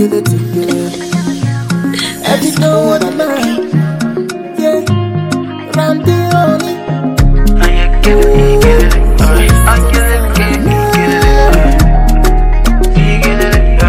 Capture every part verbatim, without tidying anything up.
Get it together. Every know what the man. Yeah. Round the only. I get it, get it, I get it, get it, get it, get it,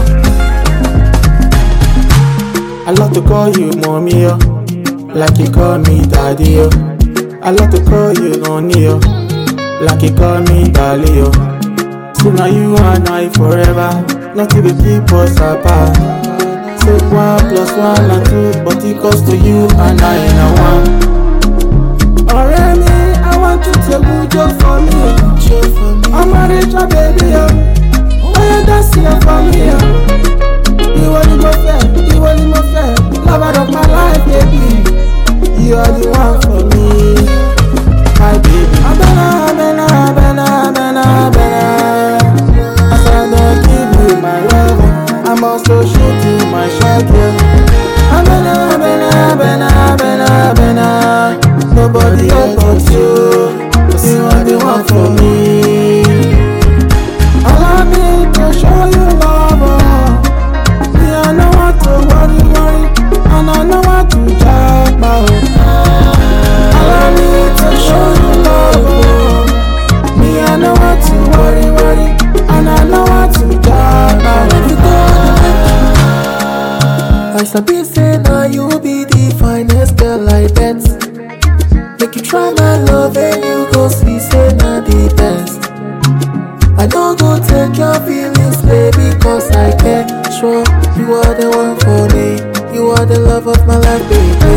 I love to call you mommy, yo. Like you call me daddy, yo. I love to call you honey, yo. Like you call me darling, yo. So now you and I forever. Not to be people apart. Say one plus one and two, but it goes to you and I in a one. Alright, me, I want you to good job for me. I'm a richer baby, yo. Oh, yeah, that's here for me, yo. You are the most fair, you are the most fair. Lover of my life, baby. You are the one for me, my baby. Abena, abena, abena, abena, abena. As I don't give you my love, I'm also shooting my shot, yeah. Abena, abena, abena, abena, abena. Nobody else but you. You are the one for me. Allow me to show you love, oh. Me, I know what to worry, worry, and I know what to talk about. Allow me to show you love, oh. Me, I know what to worry, worry, and I know what to talk about. If you go, I sabi say now you be the finest girl I bet. Make you try my love and you go see say now the best. I don't go take your feelings, baby, cause I care. Sure, you are the one for me. You are the love of my life, baby.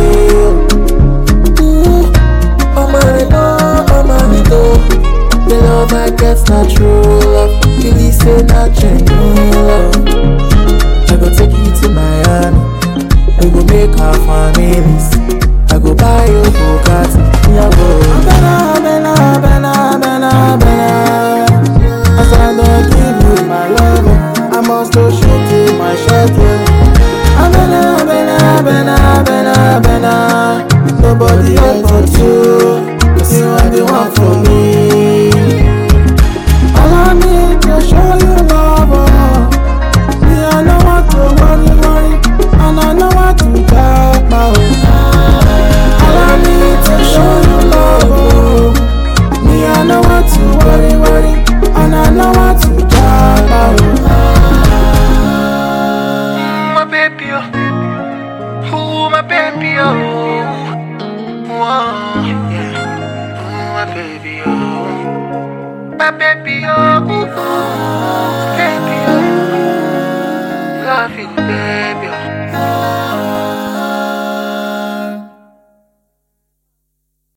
Ooh, oh my love, oh my love. The love I get's not true love. Really say not genuine love. I go take you to Miami. We go make our families. I go buy you Bugatti. Yeah, go. Abena, abena, abena, abena, abena. As I don't give you my love, I'm also shooting my shot, yeah. Abena, abena, abena, abena, abena. Nobody else but you. You are the one for me. Allow me to show you love, oh. Me, I know what to worry, worry, and I know what to talk about. Allow me to show you love, oh. Me, I know what to worry, worry, and I know what to talk about. my baby, oh, ooh, my baby, oh, oh, yeah, ooh, my baby, oh, my baby, oh, ooh, baby, oh, love you, baby, oh.